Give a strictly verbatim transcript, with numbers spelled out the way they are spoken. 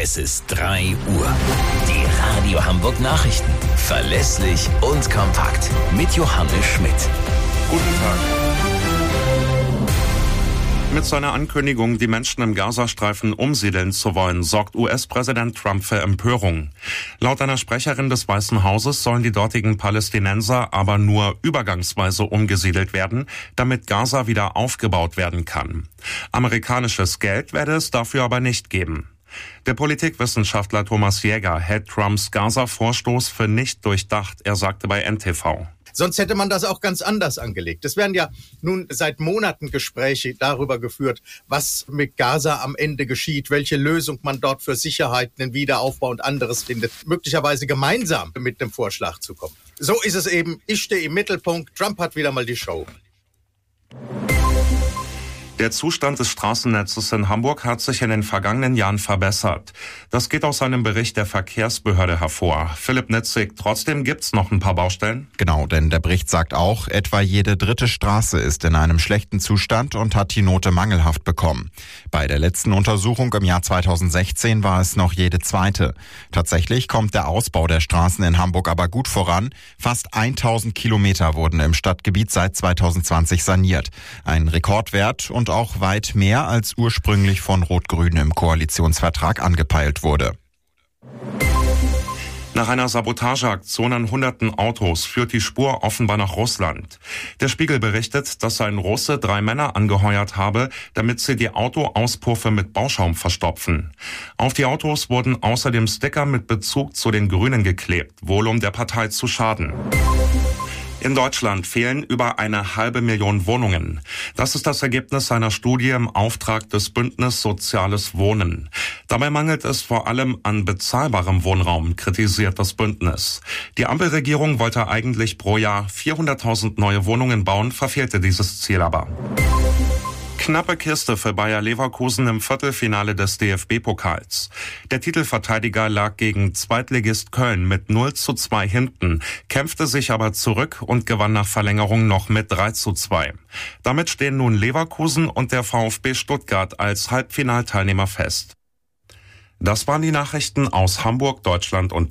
Es ist drei Uhr. Die Radio Hamburg Nachrichten. Verlässlich und kompakt. Mit Johannes Schmidt. Guten Tag. Mit seiner Ankündigung, die Menschen im Gazastreifen umsiedeln zu wollen, sorgt U S-Präsident Trump für Empörung. Laut einer Sprecherin des Weißen Hauses sollen die dortigen Palästinenser aber nur übergangsweise umgesiedelt werden, damit Gaza wieder aufgebaut werden kann. Amerikanisches Geld werde es dafür aber nicht geben. Der Politikwissenschaftler Thomas Jäger hält Trumps Gaza-Vorstoß für nicht durchdacht. Er sagte bei N T V: Sonst hätte man das auch ganz anders angelegt. Es werden ja nun seit Monaten Gespräche darüber geführt, was mit Gaza am Ende geschieht, welche Lösung man dort für Sicherheit, den Wiederaufbau und anderes findet, möglicherweise gemeinsam mit dem Vorschlag zu kommen. So ist es eben, ich stehe im Mittelpunkt, Trump hat wieder mal die Show. Der Zustand des Straßennetzes in Hamburg hat sich in den vergangenen Jahren verbessert. Das geht aus einem Bericht der Verkehrsbehörde hervor. Philipp Nitzig, trotzdem gibt's noch ein paar Baustellen? Genau, denn der Bericht sagt auch, etwa jede dritte Straße ist in einem schlechten Zustand und hat die Note mangelhaft bekommen. Bei der letzten Untersuchung im Jahr zweitausendsechzehn war es noch jede zweite. Tatsächlich kommt der Ausbau der Straßen in Hamburg aber gut voran. Fast tausend Kilometer wurden im Stadtgebiet seit zweitausendzwanzig saniert. Ein Rekordwert und auch weit mehr als ursprünglich von Rot-Grün im Koalitionsvertrag angepeilt wurde. Nach einer Sabotageaktion an hunderten Autos führt die Spur offenbar nach Russland. Der Spiegel berichtet, dass ein Russe drei Männer angeheuert habe, damit sie die Autoauspuffe mit Bauschaum verstopfen. Auf die Autos wurden außerdem Sticker mit Bezug zu den Grünen geklebt, wohl um der Partei zu schaden. In Deutschland fehlen über eine halbe Million Wohnungen. Das ist das Ergebnis einer Studie im Auftrag des Bündnis Soziales Wohnen. Dabei mangelt es vor allem an bezahlbarem Wohnraum, kritisiert das Bündnis. Die Ampelregierung wollte eigentlich pro Jahr vierhunderttausend neue Wohnungen bauen, verfehlte dieses Ziel aber. Knappe Kiste für Bayer Leverkusen im Viertelfinale des D F B-Pokals. Der Titelverteidiger lag gegen Zweitligist Köln mit null zu zwei hinten, kämpfte sich aber zurück und gewann nach Verlängerung noch mit drei zu zwei. Damit stehen nun Leverkusen und der VfB Stuttgart als Halbfinalteilnehmer fest. Das waren die Nachrichten aus Hamburg, Deutschland und